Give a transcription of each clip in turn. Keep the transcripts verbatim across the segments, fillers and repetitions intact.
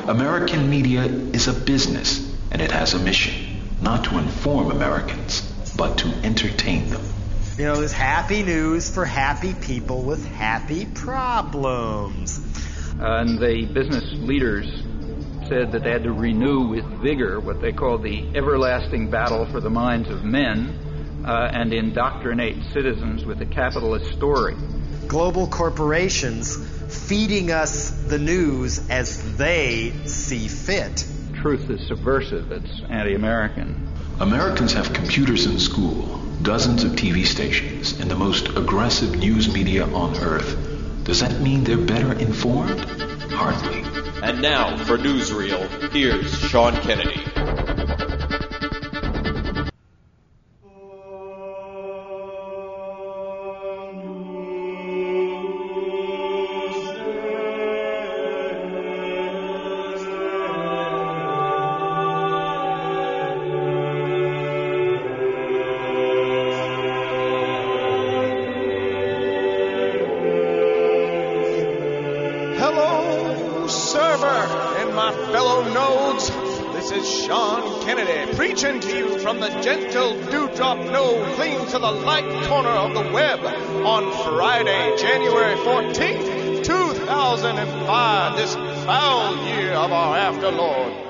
American media is a business, and it has a mission, not to inform Americans, but to entertain them. You know, there's happy news for happy people with happy problems. Uh, and the business leaders said that they had to renew with vigor what they called the everlasting battle for the minds of men uh, and indoctrinate citizens with the capitalist story. Global corporations feeding us the news as they see fit. Truth is subversive. It's anti-American. Americans have computers in school, dozens of T V stations, and the most aggressive news media on earth. Does that mean they're better informed? Hardly. And now, for Newsreel, here's Sean Kennedy. Preaching to you from the gentle dewdrop knoll cling to the light corner of the web on Friday, January fourteenth, two thousand five, this foul year of our Afterlord.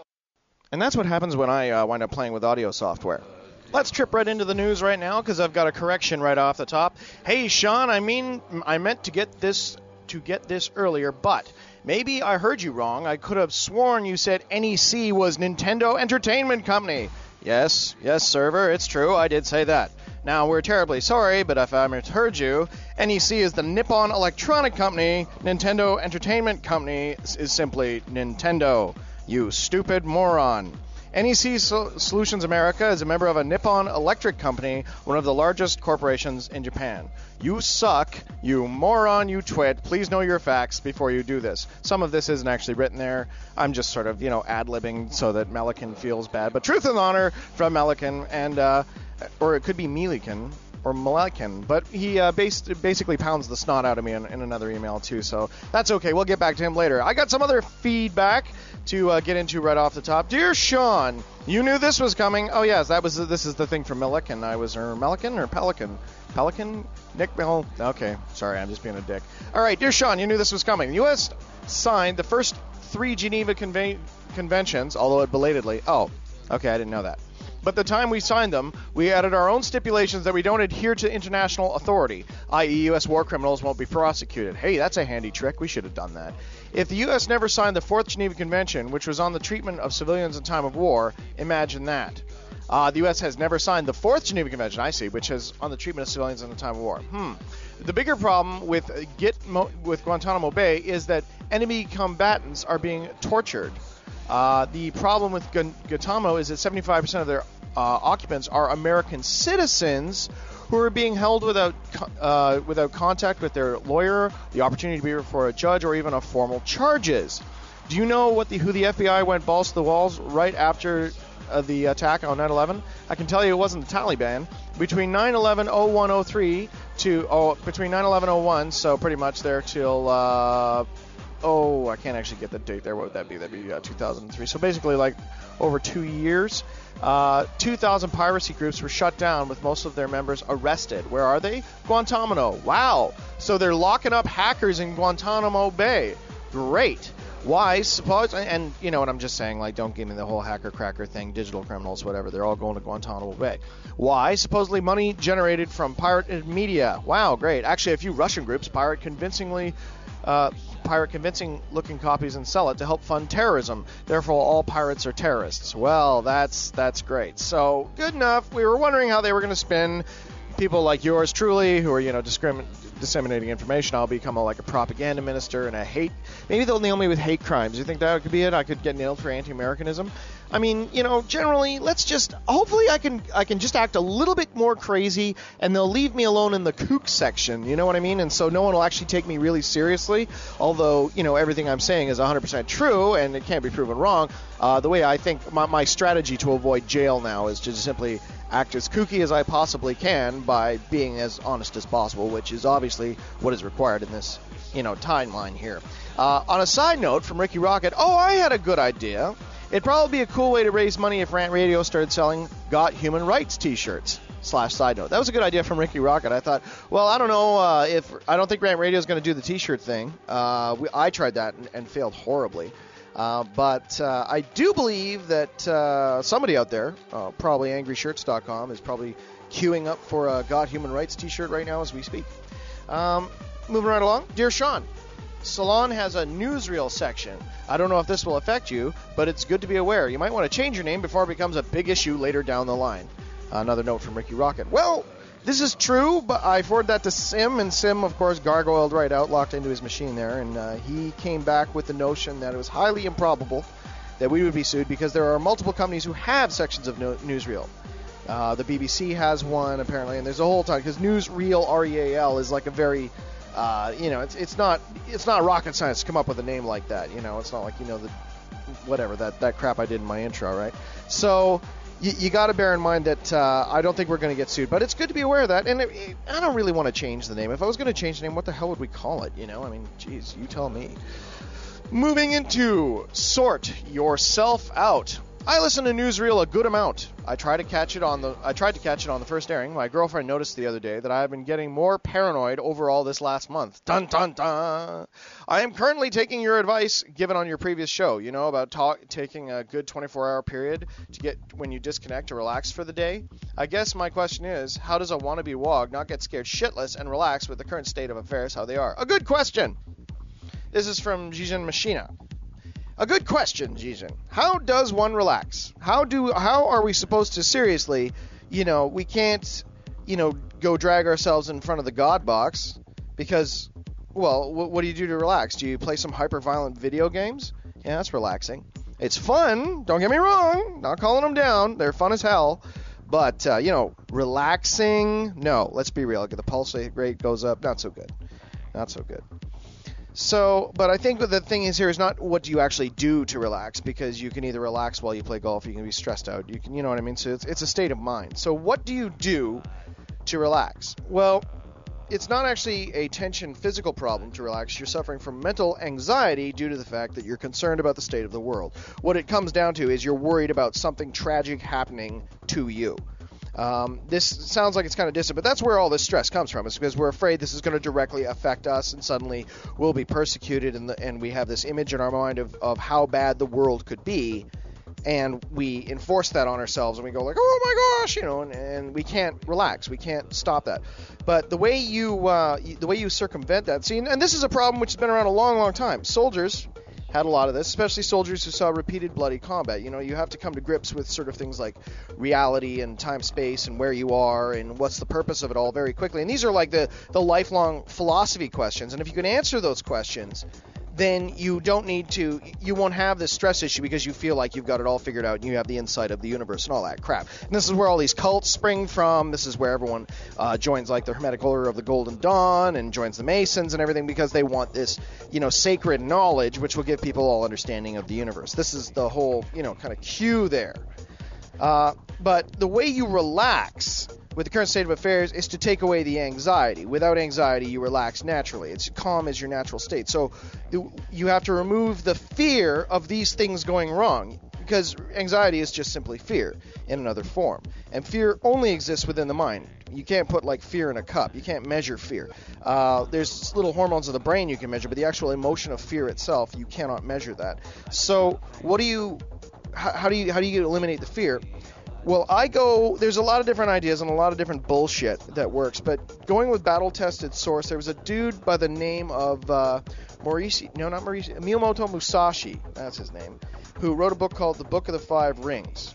And that's what happens when I uh, wind up playing with audio software. Let's trip right into the news right now because I've got a correction right off the top. Hey, Sean, I mean, I meant to get this to get this earlier, but maybe I heard you wrong. I could have sworn you said N E C was Nintendo Entertainment Company. Yes, yes, server, it's true, I did say that. Now, we're terribly sorry, but if I misheard you, N E C is the Nippon Electronic Company. Nintendo Entertainment Company is simply Nintendo. You stupid moron. N E C Solutions America is a member of a Nippon Electric Company, one of the largest corporations in Japan. You suck, you moron, you twit. Please know your facts before you do this. Some of this isn't actually written there. I'm just sort of, you know, ad-libbing so that Melican feels bad. But truth and honor from Melican, and, uh, or it could be Melican. Or Melican, but he uh, based, basically pounds the snot out of me in, in another email too, so that's okay. We'll get back to him later. I got some other feedback to uh, get into right off the top. Dear Sean, you knew this was coming. Oh yes, that was this is the thing from Melican. I was or Melican or Pelican, Pelican, Nick Bell. Okay, sorry, I'm just being a dick. All right, dear Sean, you knew this was coming. The U S signed the first three Geneva Conven- conventions, although it belatedly. Oh, okay, I didn't know that. But the time we signed them, we added our own stipulations that we don't adhere to international authority, that is U S war criminals won't be prosecuted. Hey, that's a handy trick. We should have done that. If the U S never signed the Fourth Geneva Convention, which was on the treatment of civilians in time of war, imagine that. Uh, the U S has never signed the Fourth Geneva Convention, I see, which is on the treatment of civilians in the time of war. Hmm. The bigger problem with, uh, Git- with Guantanamo Bay is that enemy combatants are being tortured. Uh, the problem with Gu- Guantanamo is that seventy-five percent of their uh, occupants are American citizens who are being held without uh, without contact with their lawyer, the opportunity to be before a judge, or even a formal charges. Do you know what the who the F B I went balls to the walls right after uh, the attack on nine eleven? I can tell you it wasn't the Taliban. Between nine eleven oh one oh three to oh between nine eleven oh one, so pretty much there till. Uh, Oh, I can't actually get the date there. What would that be? That'd be uh, two thousand three. So basically, like, over two years, uh, two thousand piracy groups were shut down with most of their members arrested. Where are they? Guantanamo. Wow. So they're locking up hackers in Guantanamo Bay. Great. Why? Suppose, and you know what I'm just saying, like, don't give me the whole hacker cracker thing, digital criminals, whatever. They're all going to Guantanamo Bay. Why? Supposedly money generated from pirated media. Wow, great. Actually, a few Russian groups pirate convincingly... Uh, pirate convincing looking copies and sell it to help fund terrorism. Therefore, all pirates are terrorists. Well, that's that's great. So, good enough. We were wondering how they were going to spin people like yours truly, who are, you know, discrimin- disseminating information. I'll become a, like a propaganda minister and a hate. Maybe they'll nail me with hate crimes. You think that could be it? I could get nailed for anti-Americanism. I mean, you know, generally, let's just, hopefully I can I can just act a little bit more crazy, and they'll leave me alone in the kook section, you know what I mean? And so no one will actually take me really seriously, although, you know, everything I'm saying is one hundred percent true, and it can't be proven wrong. Uh, the way I think, my, my strategy to avoid jail now is to simply act as kooky as I possibly can by being as honest as possible, which is obviously what is required in this you know, timeline here. Uh, on a side note from Ricky Rocket, oh, I had a good idea. It'd probably be a cool way to raise money if Rant Radio started selling Got Human Rights t-shirts. Slash side note. That was a good idea from Ricky Rocket. I thought, well, I don't know uh, if I don't think Rant Radio is going to do the t-shirt thing. Uh, we, I tried that and, and failed horribly. Uh, but uh, I do believe that uh, somebody out there, uh, probably angry shirts dot com, is probably queuing up for a Got Human Rights t-shirt right now as we speak. Um, moving right along. Dear Sean, Salon has a newsreel section. I don't know if this will affect you, but it's good to be aware. You might want to change your name before it becomes a big issue later down the line. Another note from Ricky Rocket. Well, this is true, but I forwarded that to Sim, and Sim, of course, gargoyled right out, locked into his machine there, and uh, he came back with the notion that it was highly improbable that we would be sued because there are multiple companies who have sections of no- newsreel. Uh, the B B C has one, apparently, and there's a whole ton, because newsreel, R E A L, is like a very, uh, you know, it's it's not it's not rocket science to come up with a name like that, you know, it's not like, you know, the whatever, that, that crap I did in my intro, right? So you, you got to bear in mind that uh, I don't think we're going to get sued, but it's good to be aware of that. And it, it, I don't really want to change the name. If I was going to change the name, what the hell would we call it? You know, I mean, geez, you tell me. Moving into Sort Yourself Out. I listen to newsreel a good amount. I try to catch it on the. I tried to catch it on the first airing. My girlfriend noticed the other day that I have been getting more paranoid overall this last month. Dun dun dun. I am currently taking your advice given on your previous show. You know about talk, taking a good twenty-four hour period to get when you disconnect to relax for the day. I guess my question is, how does a wannabe wog not get scared shitless and relax with the current state of affairs how they are? A good question. This is from Jijin Machina. A good question, Jijin. How does one relax? How do how are we supposed to seriously, you know, we can't, you know, go drag ourselves in front of the God box because, well, what, what do you do to relax? Do you play some hyper-violent video games? Yeah, that's relaxing. It's fun. Don't get me wrong. Not calling them down. They're fun as hell. But, uh, you know, relaxing, no. Let's be real. The pulse rate goes up. Not so good. Not so good. So, but I think the thing is here is not what do you actually do to relax, because you can either relax while you play golf, you can be stressed out, you can, you know what I mean? So it's, it's a state of mind. So what do you do to relax? Well, it's not actually a tension physical problem to relax. You're suffering from mental anxiety due to the fact that you're concerned about the state of the world. What it comes down to is you're worried about something tragic happening to you. Um, this sounds like it's kind of distant, but that's where all this stress comes from. It's because we're afraid this is going to directly affect us, and suddenly we'll be persecuted, and, the, and we have this image in our mind of, of how bad the world could be, and we enforce that on ourselves, and we go like, oh my gosh, you know, and, and we can't relax. We can't stop that. But the way you uh, the way you circumvent that, see, and this is a problem which has been around a long, long time. Soldiers had a lot of this, especially soldiers who saw repeated bloody combat. You know, you have to come to grips with sort of things like reality and time, space, and where you are, and what's the purpose of it all very quickly. And these are like the, the lifelong philosophy questions. And if you can answer those questions, then you don't need to, you won't have this stress issue because you feel like you've got it all figured out and you have the insight of the universe and all that crap. And this is where all these cults spring from. This is where everyone uh, joins like the Hermetic Order of the Golden Dawn and joins the Masons and everything, because they want this, you know, sacred knowledge which will give people all understanding of the universe. This is the whole, you know, kind of cue there. Uh, but the way you relax with the current state of affairs is to take away the anxiety. Without anxiety, you relax naturally. It's calm as your natural state. So you have to remove the fear of these things going wrong, because anxiety is just simply fear in another form. And fear only exists within the mind. You can't put like fear in a cup. You can't measure fear. Uh, there's little hormones of the brain you can measure, but the actual emotion of fear itself, you cannot measure that. So what do you, how, how do you, how do you eliminate the fear? Well, I go, there's a lot of different ideas and a lot of different bullshit that works, but going with battle-tested source, there was a dude by the name of uh, Morishi, no, not Morishi, Miyamoto Musashi, that's his name, who wrote a book called The Book of the Five Rings.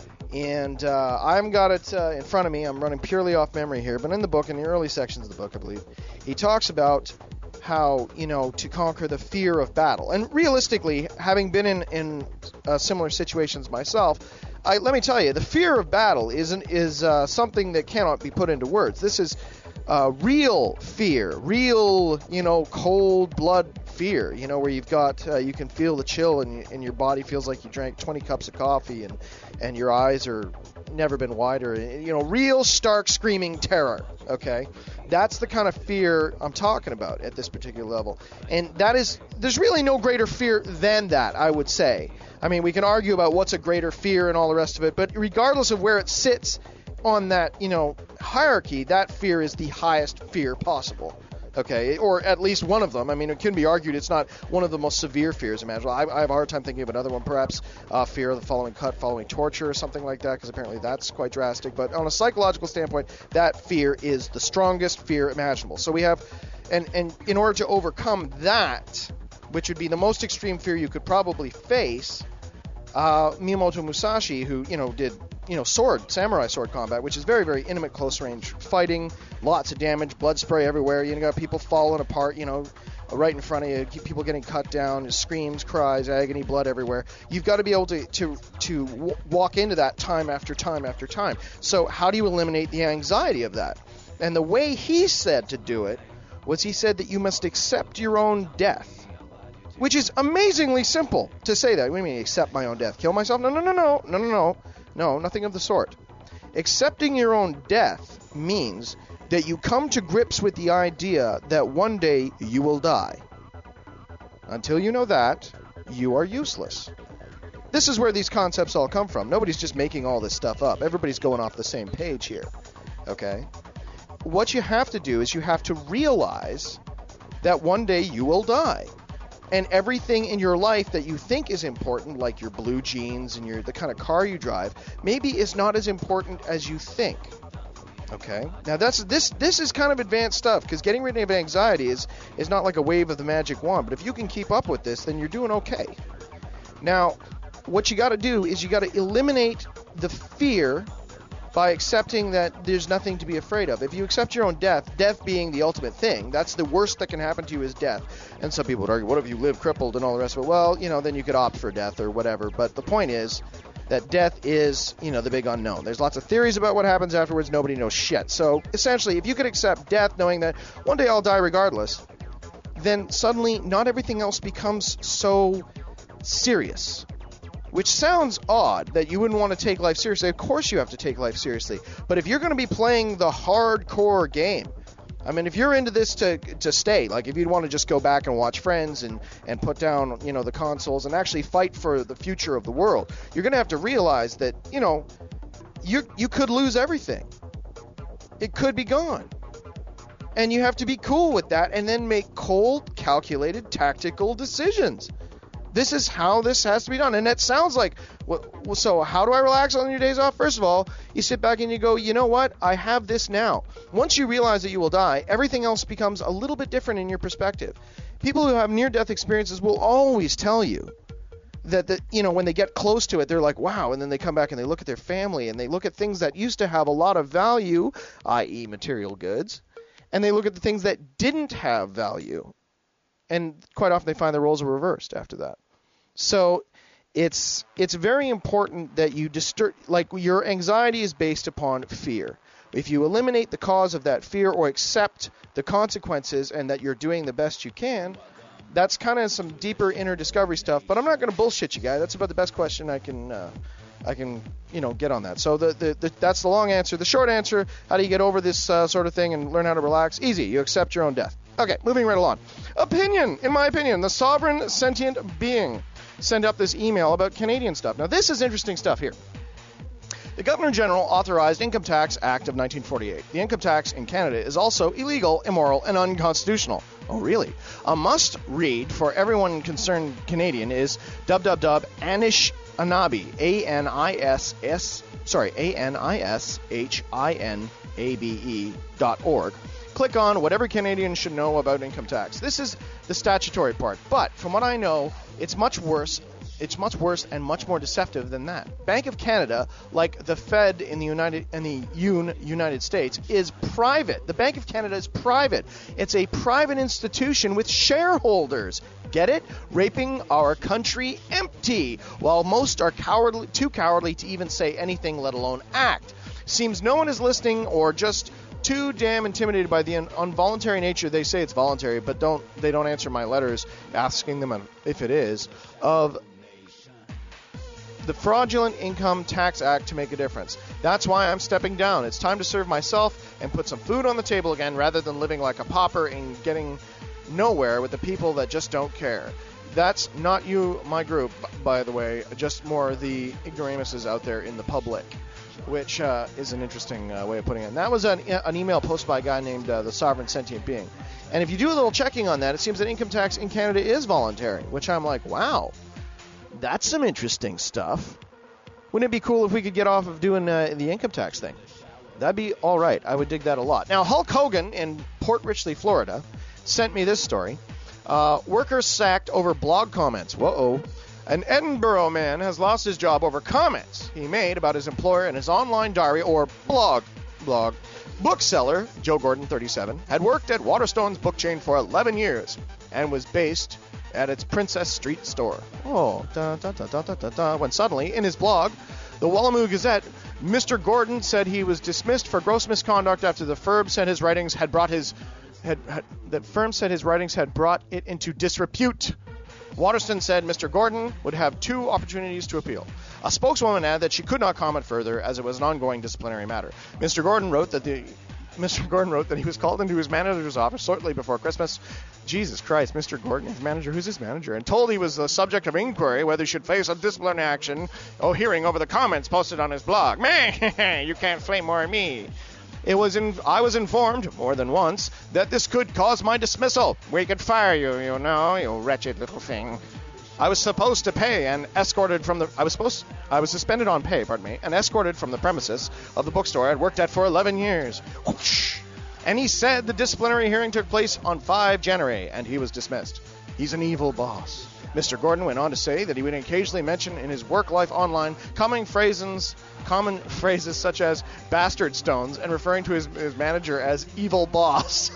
And uh, I've got it uh, in front of me. I'm running purely off memory here, but in the book, in the early sections of the book, I believe, he talks about how, you know, to conquer the fear of battle. And realistically, having been in, in uh, similar situations myself, I, let me tell you, the fear of battle isn't, is uh, something that cannot be put into words. This is uh, real fear, real, you know, cold blood fear, you know, where you've got, uh, you can feel the chill and, you, and your body feels like you drank twenty cups of coffee and, and your eyes are never been wider, you know, real stark screaming terror, okay? That's the kind of fear I'm talking about at this particular level. And that is, there's really no greater fear than that, I would say. I mean, we can argue about what's a greater fear and all the rest of it, but regardless of where it sits on that, you know, hierarchy, that fear is the highest fear possible. Okay, or at least one of them. I mean, it can be argued it's not one of the most severe fears imaginable. I, I have a hard time thinking of another one, perhaps uh, fear of the following cut following torture or something like that, because apparently that's quite drastic. But on a psychological standpoint, that fear is the strongest fear imaginable. So we have, and, and in order to overcome that, which would be the most extreme fear you could probably face, uh, Miyamoto Musashi, who, you know, did you know, sword, samurai sword combat, which is very, very intimate, close-range fighting, lots of damage, blood spray everywhere. You got people falling apart, you know, right in front of you, people getting cut down, screams, cries, agony, blood everywhere. You've got to be able to to to w- walk into that time after time after time. So how do you eliminate the anxiety of that? And the way he said to do it was he said that you must accept your own death, which is amazingly simple to say that. What do you mean, accept my own death? Kill myself? No, no, no, no, no, no, no. No, nothing of the sort. Accepting your own death means that you come to grips with the idea that one day you will die. Until you know that, you are useless. This is where these concepts all come from. Nobody's just making all this stuff up. Everybody's going off the same page here. Okay? What you have to do is you have to realize that one day you will die. And everything in your life that you think is important, like your blue jeans and your the kind of car you drive, maybe is not as important as you think. Okay? Now that's this this is kind of advanced stuff, because getting rid of anxiety is is not like a wave of the magic wand. But if you can keep up with this, then you're doing okay. Now, what you got to do is you got to eliminate the fear by accepting that there's nothing to be afraid of. If you accept your own death, death being the ultimate thing, that's the worst that can happen to you is death. And some people would argue, what if you live crippled and all the rest of it? Well, you know, then you could opt for death or whatever. But the point is that death is, you know, the big unknown. There's lots of theories about what happens afterwards. Nobody knows shit. So essentially, if you could accept death knowing that one day I'll die regardless, then suddenly not everything else becomes so serious. Which sounds odd that you wouldn't want to take life seriously. Of course you have to take life seriously. But if you're going to be playing the hardcore game, I mean, if you're into this to to stay, like if you'd want to just go back and watch Friends and, and put down, you know, the consoles and actually fight for the future of the world, you're going to have to realize that, you know, you you could lose everything. It could be gone. And you have to be cool with that and then make cold, calculated, tactical decisions. This is how this has to be done. And that sounds like, well, so how do I relax on your days off? First of all, you sit back and you go, you know what? I have this now. Once you realize that you will die, everything else becomes a little bit different in your perspective. People who have near-death experiences will always tell you that, that, you know, when they get close to it, they're like, wow. And then they come back and they look at their family and they look at things that used to have a lot of value, that is material goods, and they look at the things that didn't have value. And quite often they find the roles are reversed after that. So it's it's very important that you disturb, like your anxiety is based upon fear. If you eliminate the cause of that fear or accept the consequences and that you're doing the best you can, that's kind of some deeper inner discovery stuff. But I'm not going to bullshit you, guys. That's about the best question I can uh, I can you know get on that. So the, the, the that's the long answer. The short answer: how do you get over this uh, sort of thing and learn how to relax? Easy. You accept your own death. Okay, moving right along. Opinion, in my opinion, the sovereign sentient being send up this email about Canadian stuff. Now, this is interesting stuff here. The Governor General authorized Income Tax Act of nineteen forty-eight. The income tax in Canada is also illegal, immoral, and unconstitutional. Oh, really? A must-read for everyone concerned Canadian is www.anishinaabe, A N I S S, sorry, A N I S H I N A B E dot org. Click on whatever Canadians should know about income tax. This is the statutory part, but from what I know, it's much worse. It's much worse and much more deceptive than that. Bank of Canada, like the Fed in the United in the Un, United States, is private. The Bank of Canada is private. It's a private institution with shareholders. Get it? Raping our country empty, while most are cowardly, too cowardly to even say anything, let alone act. Seems no one is listening or just too damn intimidated by the involuntary nature. They say it's voluntary, but don't they don't answer my letters asking them if it is, of the Fraudulent Income Tax Act to make a difference. That's why I'm stepping down. It's time to serve myself and put some food on the table again rather than living like a pauper and getting nowhere with the people that just don't care. That's not you, my group, by the way, just more the ignoramuses out there in the public, which uh, is an interesting uh, way of putting it. And that was an, an email posted by a guy named uh, the Sovereign Sentient Being. And if you do a little checking on that, it seems that income tax in Canada is voluntary, which I'm like, wow, that's some interesting stuff. Wouldn't it be cool if we could get off of doing uh, the income tax thing? That'd be all right. I would dig that a lot. Now, Hulk Hogan in Port Richley, Florida, sent me this story. Uh, workers sacked over blog comments. Whoa. An Edinburgh man has lost his job over comments he made about his employer in his online diary or blog. Blog. Bookseller, Joe Gordon, thirty-seven, had worked at Waterstone's book chain for eleven years and was based at its Princess Street store. Oh, da da da da da da da. When suddenly, in his blog, the Wallamoo Gazette, Mister Gordon said he was dismissed for gross misconduct after the firm said his writings had brought his had, had that firm said his writings had brought it into disrepute. Waterstone said Mister Gordon would have two opportunities to appeal. A spokeswoman added that she could not comment further as it was an ongoing disciplinary matter. Mister Gordon wrote that the Mister Gordon wrote that he was called into his manager's office shortly before Christmas. Jesus Christ, Mister Gordon, his manager, who's his manager? And told he was the subject of inquiry whether he should face a disciplinary action or hearing over the comments posted on his blog. Man, you can't flame more than me. It was in, I was informed, more than once, that this could cause my dismissal. We could fire you, you know, you wretched little thing. I was supposed to pay and escorted from the... I was supposed... I was suspended on pay, pardon me, and escorted from the premises of the bookstore I'd worked at for eleven years. Whoosh. And he said the disciplinary hearing took place on the fifth of January, and he was dismissed. He's an evil boss. Mister Gordon went on to say that he would occasionally mention in his work life online common phrases, common phrases such as bastard stones and referring to his, his manager as evil boss.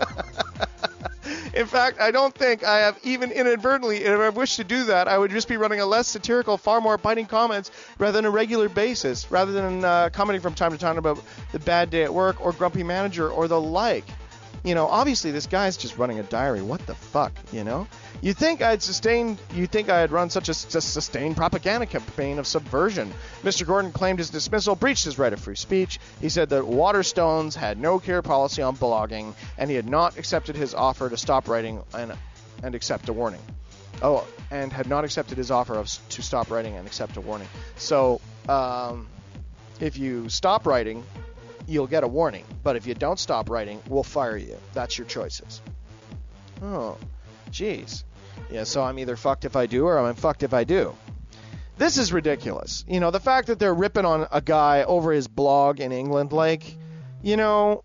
In fact, I don't think I have even inadvertently, if I wished to do that, I would just be running a less satirical, far more biting comments rather than a regular basis, rather than uh, commenting from time to time about the bad day at work or grumpy manager or the like. You know, obviously this guy's just running a diary. What the fuck, you know? You think I'd sustained, you think I had run such a sustained propaganda campaign of subversion. Mister Gordon claimed his dismissal breached his right of free speech. He said that Waterstones had no clear policy on blogging, and he had not accepted his offer to stop writing and and accept a warning. Oh, and had not accepted his offer of to stop writing and accept a warning. So, um, if you stop writing, you'll get a warning. But if you don't stop writing, we'll fire you. That's your choices. Oh, jeez. Yeah, so I'm either fucked if I do or I'm fucked if I do. This is ridiculous. You know, the fact that they're ripping on a guy over his blog in England, like, you know,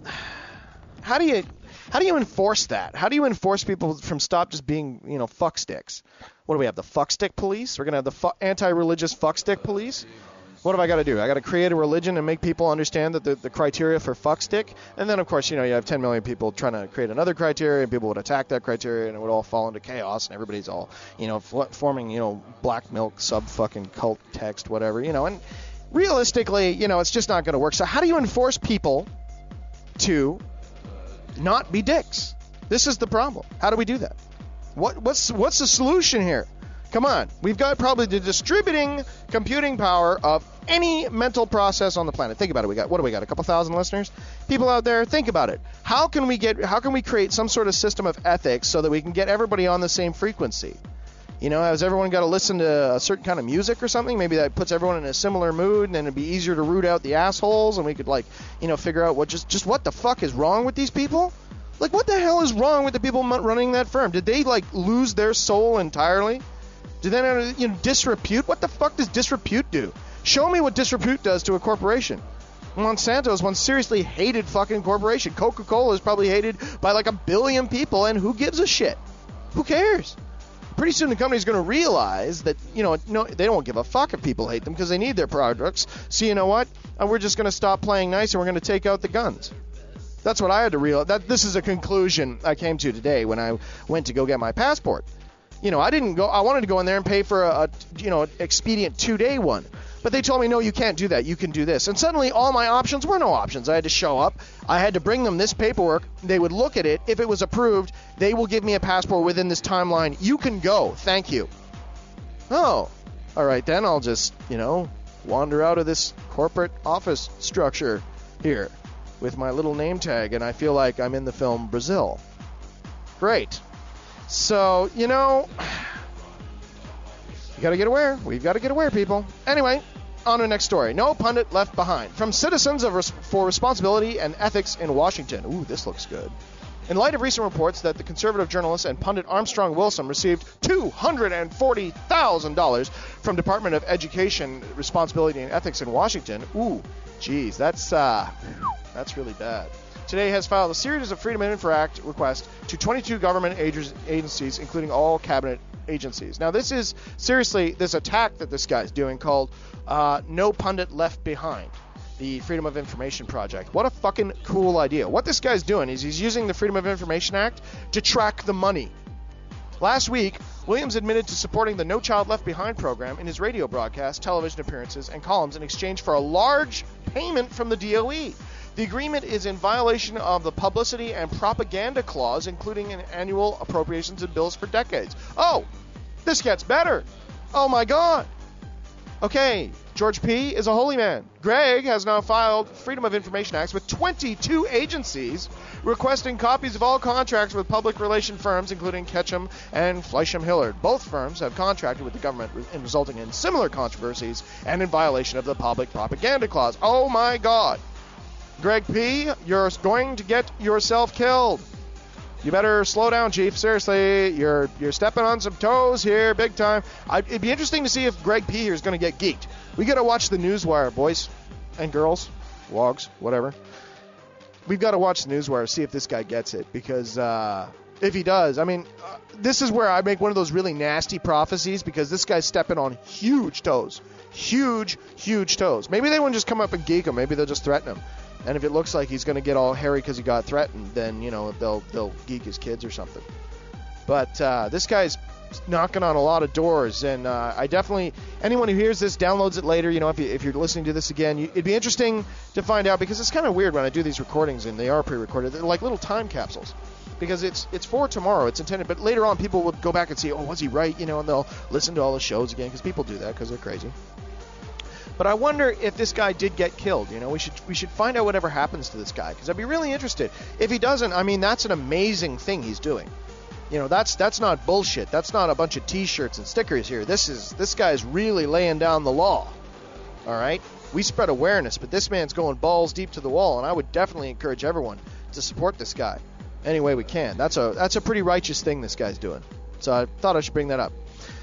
how do you how do you enforce that? How do you enforce people from stop just being, you know, fucksticks? What do we have, the fuckstick police? We're going to have the fu- anti-religious fuckstick police? What have I got to do? I got to create a religion and make people understand that the, the criteria for fuckstick, and then of course, you know, you have ten million people trying to create another criteria, and people would attack that criteria, and it would all fall into chaos, and everybody's all, you know, fl- forming, you know, black milk sub fucking cult text, whatever, you know, and realistically, you know, it's just not going to work. So how do you enforce people to not be dicks? This is the problem. How do we do that? What what's what's the solution here? Come on, we've got probably the distributing computing power of any mental process on the planet. Think about it. We got what do we got? A couple thousand listeners, people out there. Think about it. How can we get? How can we create some sort of system of ethics so that we can get everybody on the same frequency? You know, has everyone got to listen to a certain kind of music or something? Maybe that puts everyone in a similar mood, and then it'd be easier to root out the assholes, and we could like, you know, figure out what just just what the fuck is wrong with these people. Like, what the hell is wrong with the people running that firm? Did they like lose their soul entirely? Did they, you know, disrepute? What the fuck does disrepute do? Show me what disrepute does to a corporation. Monsanto is one seriously hated fucking corporation. Coca-Cola is probably hated by like a billion people, and who gives a shit? Who cares? Pretty soon the company's going to realize that, you know, no, they don't give a fuck if people hate them because they need their products. So you know what? Uh, we're just going to stop playing nice and we're going to take out the guns. That's what I had to realize. That this is a conclusion I came to today when I went to go get my passport. You know, I didn't go. I wanted to go in there and pay for a, a you know, expedient two-day one. But they told me, no, you can't do that. You can do this. And suddenly all my options were no options. I had to show up. I had to bring them this paperwork. They would look at it. If it was approved, they will give me a passport within this timeline. You can go. Thank you. Oh, all right, then I'll just, you know, wander out of this corporate office structure here with my little name tag, and I feel like I'm in the film Brazil. Great. So, you know, you got to get aware. We've got to get aware, people. Anyway, on to the next story. No pundit left behind. From Citizens of Res- for Responsibility and Ethics in Washington. Ooh, this looks good. In light of recent reports that the conservative journalist and pundit Armstrong Wilson received two hundred forty thousand dollars from Department of Education Responsibility and Ethics in Washington. Ooh, geez, that's uh, that's really bad. Today has filed a series of Freedom of Info Act requests to twenty-two government agencies, including all cabinet agencies. Now, this is seriously this attack that this guy's doing called uh, No Pundit Left Behind, the Freedom of Information Project. What a fucking cool idea. What this guy's doing is he's using the Freedom of Information Act to track the money. Last week, Williams admitted to supporting the No Child Left Behind program in his radio broadcast, television appearances, and columns in exchange for a large payment from the D O E. The agreement is in violation of the Publicity and Propaganda Clause, including an annual appropriations and bills for decades. Oh, this gets better. Oh my God. Okay, George P. is a holy man. Greg has now filed Freedom of Information Acts with twenty-two agencies requesting copies of all contracts with public relation firms, including Ketchum and Fleisham Hillard. Both firms have contracted with the government, resulting in similar controversies and in violation of the Public Propaganda Clause. Oh my God. Greg P., you're going to get yourself killed. You better slow down, Chief. Seriously, you're you're stepping on some toes here, big time. I, it'd be interesting to see if Greg P. here is going to get geeked. We got to watch the Newswire, boys and girls, wogs, whatever. We've got to watch the Newswire, see if this guy gets it, because uh, if he does, I mean, uh, this is where I make one of those really nasty prophecies, because this guy's stepping on huge toes, huge, huge toes. Maybe they won't just come up and geek him. Maybe they'll just threaten him. And if it looks like he's going to get all hairy because he got threatened, then, you know, they'll they'll geek his kids or something. But uh, this guy's knocking on a lot of doors, and uh, I definitely, anyone who hears this, downloads it later, you know, if, you, if you're listening to this again, you, it'd be interesting to find out, because it's kind of weird when I do these recordings, and they are pre-recorded. They're like little time capsules, because it's it's for tomorrow, it's intended, but later on people will go back and see, oh, was he right, you know, and they'll listen to all the shows again, because people do that because they're crazy. But I wonder if this guy did get killed. You know, we should we should find out whatever happens to this guy, because I'd be really interested. If he doesn't, I mean, that's an amazing thing he's doing. You know, that's that's not bullshit. That's not a bunch of T-shirts and stickers here. This is this guy's really laying down the law. All right, we spread awareness, but this man's going balls deep to the wall, and I would definitely encourage everyone to support this guy any way we can. That's a that's a pretty righteous thing this guy's doing. So I thought I should bring that up.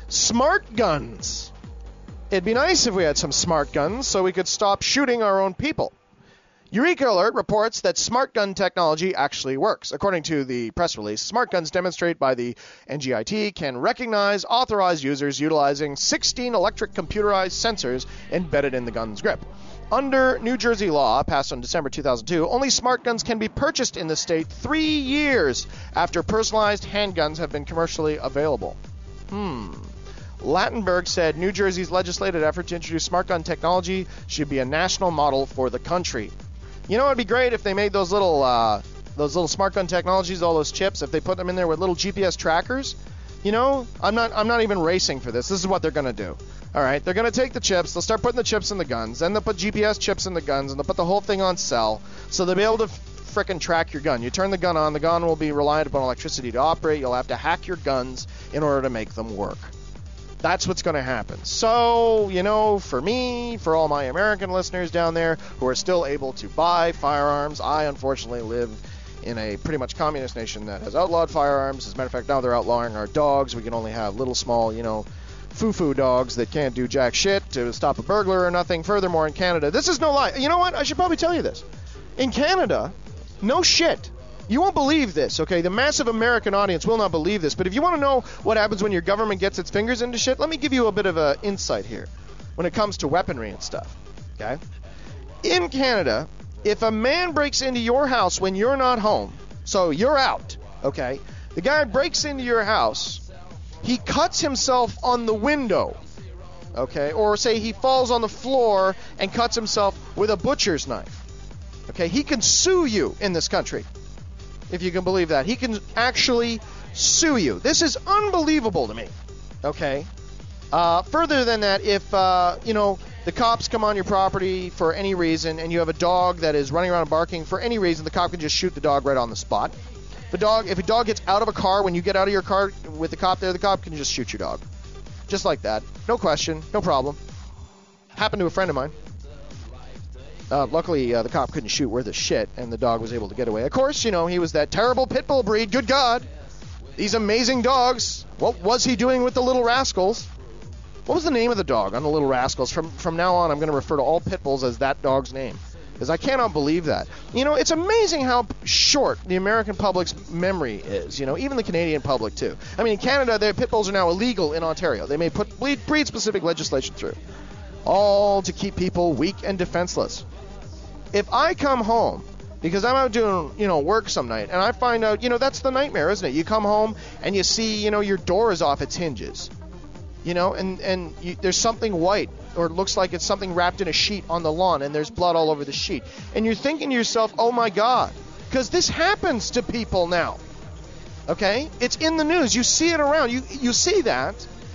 Smart guns. It'd be nice if we had some smart guns so we could stop shooting our own people. Eureka Alert reports that smart gun technology actually works. According to the press release, smart guns demonstrate by the N G I T can recognize authorized users utilizing sixteen electric computerized sensors embedded in the gun's grip. Under New Jersey law, passed on December two thousand two, only smart guns can be purchased in the state three years after personalized handguns have been commercially available. Hmm. Lattenberg said New Jersey's legislative effort to introduce smart gun technology should be a national model for the country. You know, it'd be great if they made those little uh, those little smart gun technologies, all those chips, if they put them in there with little G P S trackers. You know, I'm not I'm not even racing for this. This is what they're going to do. All right, they're going to take the chips, they'll start putting the chips in the guns, then they'll put G P S chips in the guns, and they'll put the whole thing on cell, so they'll be able to frickin' track your gun. You turn the gun on, the gun will be reliant upon electricity to operate. You'll have to hack your guns in order to make them work. That's what's going to happen. So, you know, for me, for all my American listeners down there who are still able to buy firearms, I unfortunately live in a pretty much communist nation that has outlawed firearms. As a matter of fact, now they're outlawing our dogs. We can only have little small, you know, foo-foo dogs that can't do jack shit to stop a burglar or nothing. Furthermore, in Canada, this is no lie. You know what? I should probably tell you this. In Canada, no shit. You won't believe this, okay? The massive American audience will not believe this, but if you want to know what happens when your government gets its fingers into shit, let me give you a bit of an insight here when it comes to weaponry and stuff, okay? In Canada, if a man breaks into your house when you're not home, so you're out, okay? The guy breaks into your house, he cuts himself on the window, okay? Or say he falls on the floor and cuts himself with a butcher's knife, okay? He can sue you in this country, if you can believe that. He can actually sue you. This is unbelievable to me, okay? Uh, further than that, if, uh, you know, the cops come on your property for any reason and you have a dog that is running around and barking for any reason, the cop can just shoot the dog right on the spot. The dog, if a dog gets out of a car, when you get out of your car with the cop there, the cop can just shoot your dog. Just like that. No question. No problem. Happened to a friend of mine. Uh, luckily, uh, the cop couldn't shoot worth a shit, and the dog was able to get away. Of course, you know, he was that terrible pit bull breed. Good God. These amazing dogs. What was he doing with the Little Rascals? What was the name of the dog on the Little Rascals? From from now on, I'm going to refer to all pit bulls as that dog's name, because I cannot believe that. You know, it's amazing how short the American public's memory is. You know, even the Canadian public, too. I mean, in Canada, their pit bulls are now illegal in Ontario. They may put breed-specific legislation through, all to keep people weak and defenseless. If I come home, because I'm out doing, you know, work some night, and I find out, you know, that's the nightmare, isn't it? You come home, and you see, you know, your door is off its hinges. You know, and, and you, there's something white, or it looks like it's something wrapped in a sheet on the lawn, and there's blood all over the sheet. And you're thinking to yourself, oh my God, because this happens to people now. Okay? It's in the news. You see it around. You you see that.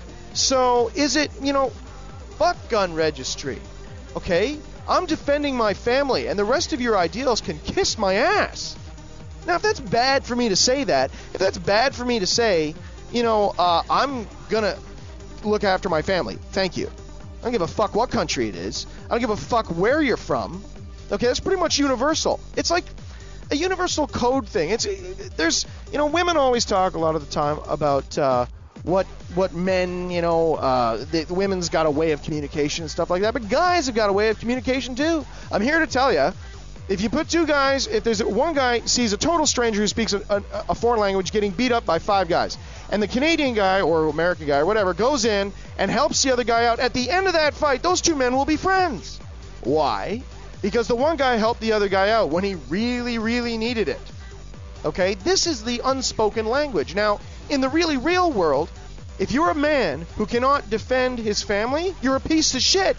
So is it, you know, fuck gun registry. Okay? I'm defending my family, and the rest of your ideals can kiss my ass. Now, if that's bad for me to say that, if that's bad for me to say, you know, uh, I'm going to look after my family. Thank you. I don't give a fuck what country it is. I don't give a fuck where you're from. Okay, that's pretty much universal. It's like a universal code thing. It's there's you know women always talk a lot of the time about uh, what what men you know uh, the, the women's got a way of communication and stuff like that, but guys have got a way of communication too. I'm here to tell you. If you put two guys, if there's one guy sees a total stranger who speaks a, a, a foreign language getting beat up by five guys, and the Canadian guy or American guy or whatever goes in and helps the other guy out, at the end of that fight, those two men will be friends. Why? Because the one guy helped the other guy out when he really, really needed it. Okay? This is the unspoken language. Now, in the really real world, if you're a man who cannot defend his family, you're a piece of shit.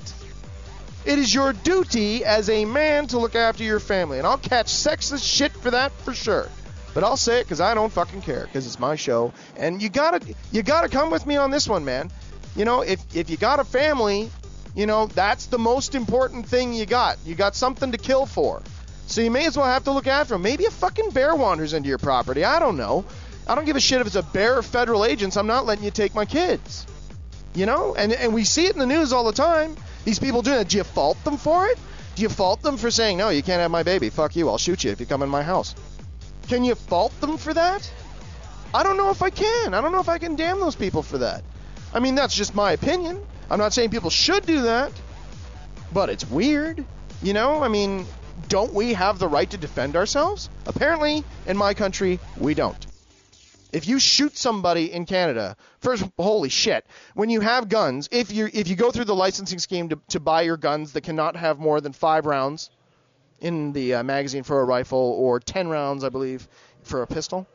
It is your duty as a man to look after your family. And I'll catch sexist shit for that for sure. But I'll say it because I don't fucking care, because it's my show. And you gotta you gotta come with me on this one, man. You know, if, if you got a family, you know, that's the most important thing you got. You got something to kill for. So you may as well have to look after them. Maybe a fucking bear wanders into your property. I don't know. I don't give a shit if it's a bear or federal agents. I'm not letting you take my kids. You know? And, and we see it in the news all the time. These people doing it. Do you fault them for it? Do you fault them for saying, no, you can't have my baby? Fuck you. I'll shoot you if you come in my house. Can you fault them for that? I don't know if I can. I don't know if I can damn those people for that. I mean, that's just my opinion. I'm not saying people should do that, but it's weird. You know, I mean, don't we have the right to defend ourselves? Apparently, in my country, we don't. If you shoot somebody in Canada, first, holy shit, when you have guns, if you if you go through the licensing scheme to, to buy your guns that cannot have more than five rounds in the uh, magazine for a rifle, or ten rounds, I believe, for a pistol,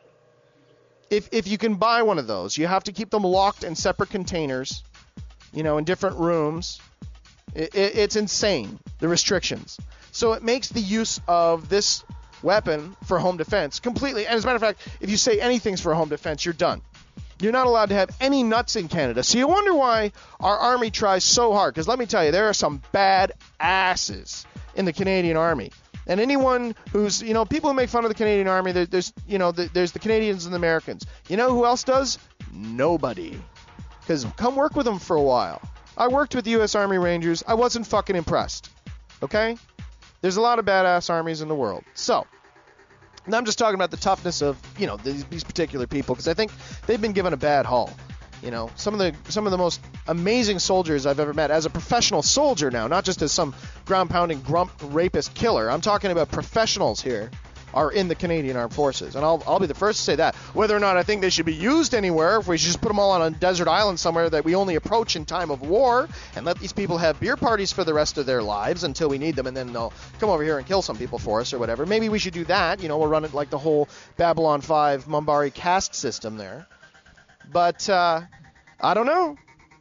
if if you can buy one of those, you have to keep them locked in separate containers, you know, in different rooms. It, it, it's insane, the restrictions. So it makes the use of this weapon for home defense completely, and as a matter of fact, if you say anything's for home defense, you're done. You're not allowed to have any nuts in Canada. So you wonder why our Army tries so hard, because let me tell you, there are some bad asses in the Canadian Army. And anyone who's, you know, people who make fun of the Canadian Army, there, there's, you know, the, there's the Canadians and the Americans. You know who else does? Nobody. Because come work with them for a while. I worked with the U S Army Rangers. I wasn't fucking impressed. Okay? There's a lot of badass armies in the world. So, and I'm just talking about the toughness of, you know, these, these particular people, because I think they've been given a bad haul. You know, some of the some of the most amazing soldiers I've ever met as a professional soldier now, not just as some ground-pounding grump rapist killer. I'm talking about professionals here are in the Canadian Armed Forces, and I'll I'll be the first to say that. Whether or not I think they should be used anywhere, if we should just put them all on a desert island somewhere that we only approach in time of war, and let these people have beer parties for the rest of their lives until we need them, and then they'll come over here and kill some people for us or whatever. Maybe we should do that. You know, we'll run it like the whole Babylon five Mumbai caste system there. But uh, I don't know.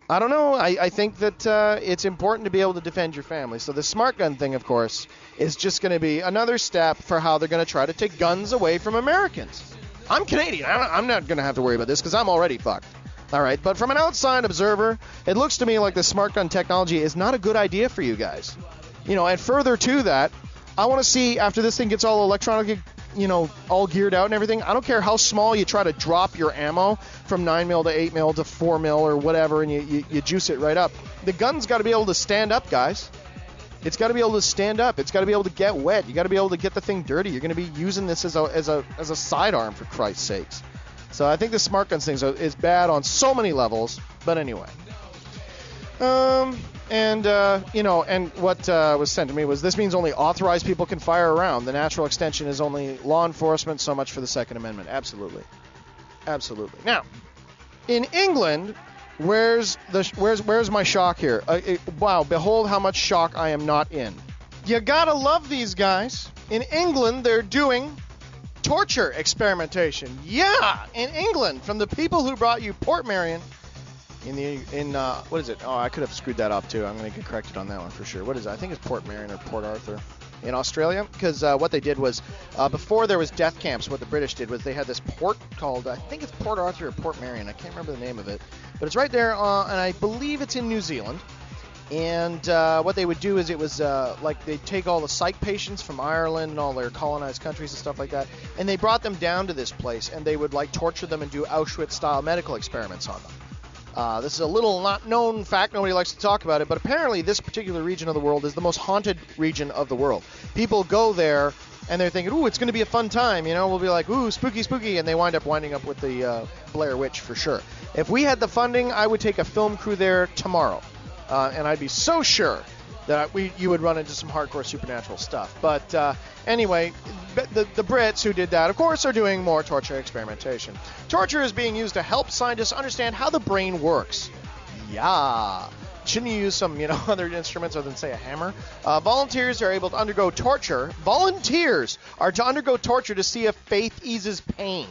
I don't know. I, I think that uh, it's important to be able to defend your family. So the smart gun thing, of course, is just going to be another step for how they're going to try to take guns away from Americans. I'm Canadian. I'm not going to have to worry about this because I'm already fucked. All right, but from an outside observer, it looks to me like the smart gun technology is not a good idea for you guys. You know, and further to that, I want to see after this thing gets all electronic, you know, all geared out and everything, I don't care how small you try to drop your ammo from nine mil to eight mil to four mil or whatever, and you, you, you juice it right up. The gun's got to be able to stand up, guys. It's got to be able to stand up. It's got to be able to get wet. You got to be able to get the thing dirty. You're going to be using this as a as a as a sidearm, for Christ's sakes. So I think the smart guns thing is bad on so many levels. But anyway, um, and uh, you know, and what uh, was sent to me was this means only authorized people can fire around. The natural extension is only law enforcement. So much for the Second Amendment. Absolutely, absolutely. Now, in England. Where's the where's where's my shock here? Uh, it, wow, behold how much shock I am not in. You gotta love these guys. In England, they're doing torture experimentation. Yeah, in England, from the people who brought you Portmeirion. In the in uh, what is it? Oh, I could have screwed that up too. I'm gonna get corrected on that one for sure. What is it? I think it's Portmeirion or Port Arthur. In Australia, because uh, what they did was, uh, before there was death camps, what the British did was they had this port called, I think it's Port Arthur or Portmeirion, I can't remember the name of it, but it's right there, uh, and I believe it's in New Zealand, and uh, what they would do is it was, uh, like, they'd take all the psych patients from Ireland and all their colonized countries and stuff like that, and they brought them down to this place, and they would, like, torture them and do Auschwitz-style medical experiments on them. Uh, this is a little not known fact, nobody likes to talk about it, but apparently this particular region of the world is the most haunted region of the world. People go there and they're thinking, ooh, it's going to be a fun time, you know, we'll be like, ooh, spooky, spooky, and they wind up winding up with the uh, Blair Witch for sure. If we had the funding, I would take a film crew there tomorrow, uh, and I'd be so sure that we you would run into some hardcore supernatural stuff. But uh, anyway, the, the Brits who did that, of course, are doing more torture experimentation. Torture is being used to help scientists understand how the brain works. Yeah. Shouldn't you use some, you know, other instruments other than, say, a hammer? Uh, volunteers are able to undergo torture. Volunteers are to undergo torture to see if faith eases pain.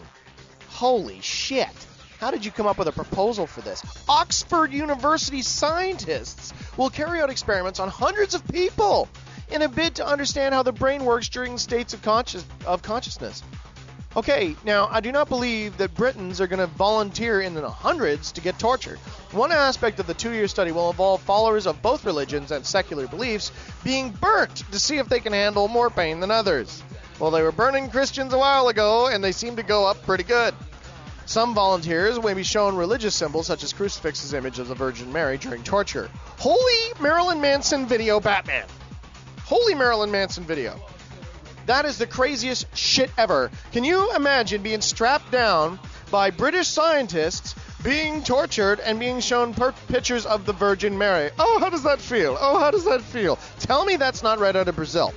Holy shit. How did you come up with a proposal for this? Oxford University scientists will carry out experiments on hundreds of people in a bid to understand how the brain works during states of, conscious, of consciousness. Okay, now, I do not believe that Britons are going to volunteer in the hundreds to get tortured. One aspect of the two-year study will involve followers of both religions and secular beliefs being burnt to see if they can handle more pain than others. Well, they were burning Christians a while ago, and they seem to go up pretty good. Some volunteers may be shown religious symbols such as crucifixes, image of the Virgin Mary during torture. Holy Marilyn Manson video Batman. Holy Marilyn Manson video. That is the craziest shit ever. Can you imagine being strapped down by British scientists being tortured and being shown per- pictures of the Virgin Mary? Oh, how does that feel? Oh, how does that feel? Tell me that's not right out of Brazil.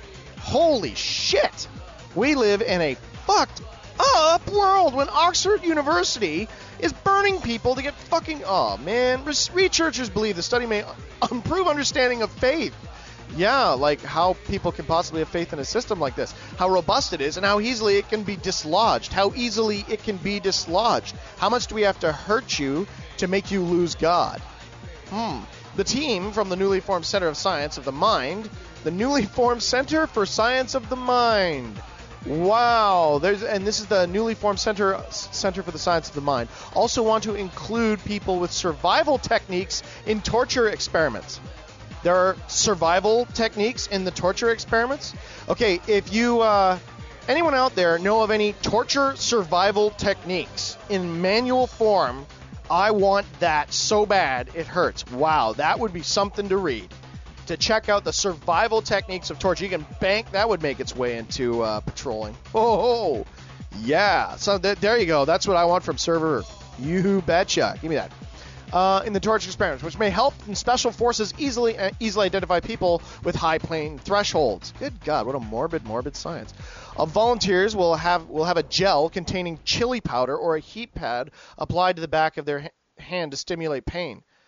Holy shit. We live in a fucked up world when Oxford University is burning people to get fucking... Oh, man. Researchers believe the study may improve understanding of faith. Yeah, like how people can possibly have faith in a system like this. How robust it is and how easily it can be dislodged. How easily it can be dislodged. How much do we have to hurt you to make you lose God? Hmm. The team from the newly formed Center of Science of the Mind, the newly formed Center for Science of the Mind. Wow, there's and this is the newly formed Center Center for the Science of the Mind. Also want to include people with survival techniques in torture experiments. There are survival techniques in the torture experiments. Okay, if you, uh, anyone out there know of any torture survival techniques in manual form, I want that so bad it hurts. Wow, that would be something to read. To check out the survival techniques of torture. You can bank, that would make its way into uh, patrolling. Oh, yeah. So th- there you go. That's what I want from Server. You betcha. Give me that. Uh, in the torture experiments, which may help in special forces easily uh, easily identify people with high pain thresholds. Good God, what a morbid, morbid science. Uh, volunteers will have will have a gel containing chili powder or a heat pad applied to the back of their ha- hand to stimulate pain.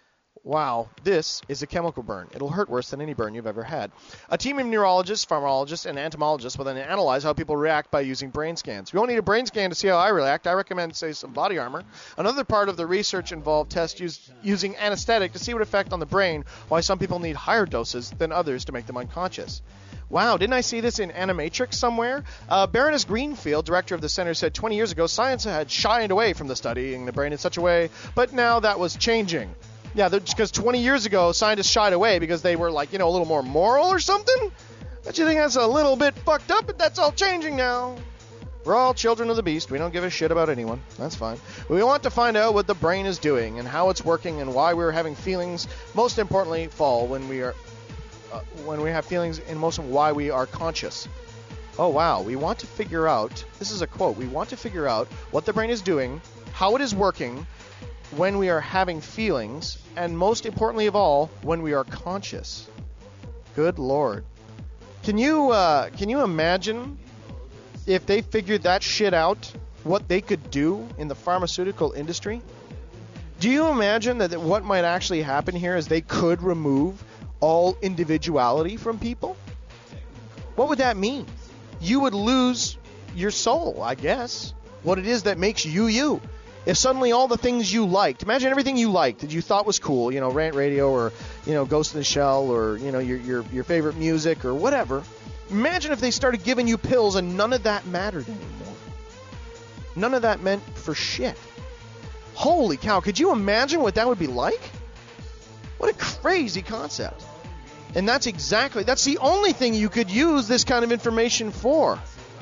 Wow, this is a chemical burn. It'll hurt worse than any burn you've ever had. A team of neurologists, pharmacologists, and entomologists will then analyze how people react by using brain scans. If you won't need a brain scan to see how I react, I recommend, say, some body armor. Another part of the research involved tests used using anesthetic to see what effect on the brain, why some people need higher doses than others to make them unconscious. Wow, didn't I see this in Animatrix somewhere? Uh, Baroness Greenfield, director of the center, said twenty years ago science had shied away from the studying the brain in such a way, but now that was changing. Yeah, because twenty years ago, scientists shied away because they were, like, you know, a little more moral or something? Don't you think that's a little bit fucked up? But that's all changing now. We're all children of the beast. We don't give a shit about anyone. That's fine. We want to find out what the brain is doing and how it's working and why we're having feelings. Most importantly, fall when we are, uh, when we have feelings, and most of why we are conscious. Oh, wow. We want to figure out, this is a quote, we want to figure out what the brain is doing, how it is working, when we are having feelings, and most importantly of all, when we are conscious. Good Lord. Can you uh, can you imagine if they figured that shit out, what they could do in the pharmaceutical industry? Do you imagine that what might actually happen here is they could remove all individuality from people? What would that mean? You would lose your soul, I guess. What it is that makes you you. If suddenly all the things you liked, imagine everything you liked that you thought was cool, you know, Rant Radio or, you know, Ghost in the Shell or, you know, your your your favorite music or whatever. Imagine if they started giving you pills and none of that mattered anymore. None of that meant for shit. Holy cow, could you imagine what that would be like? What a crazy concept. And that's exactly, that's the only thing you could use this kind of information for.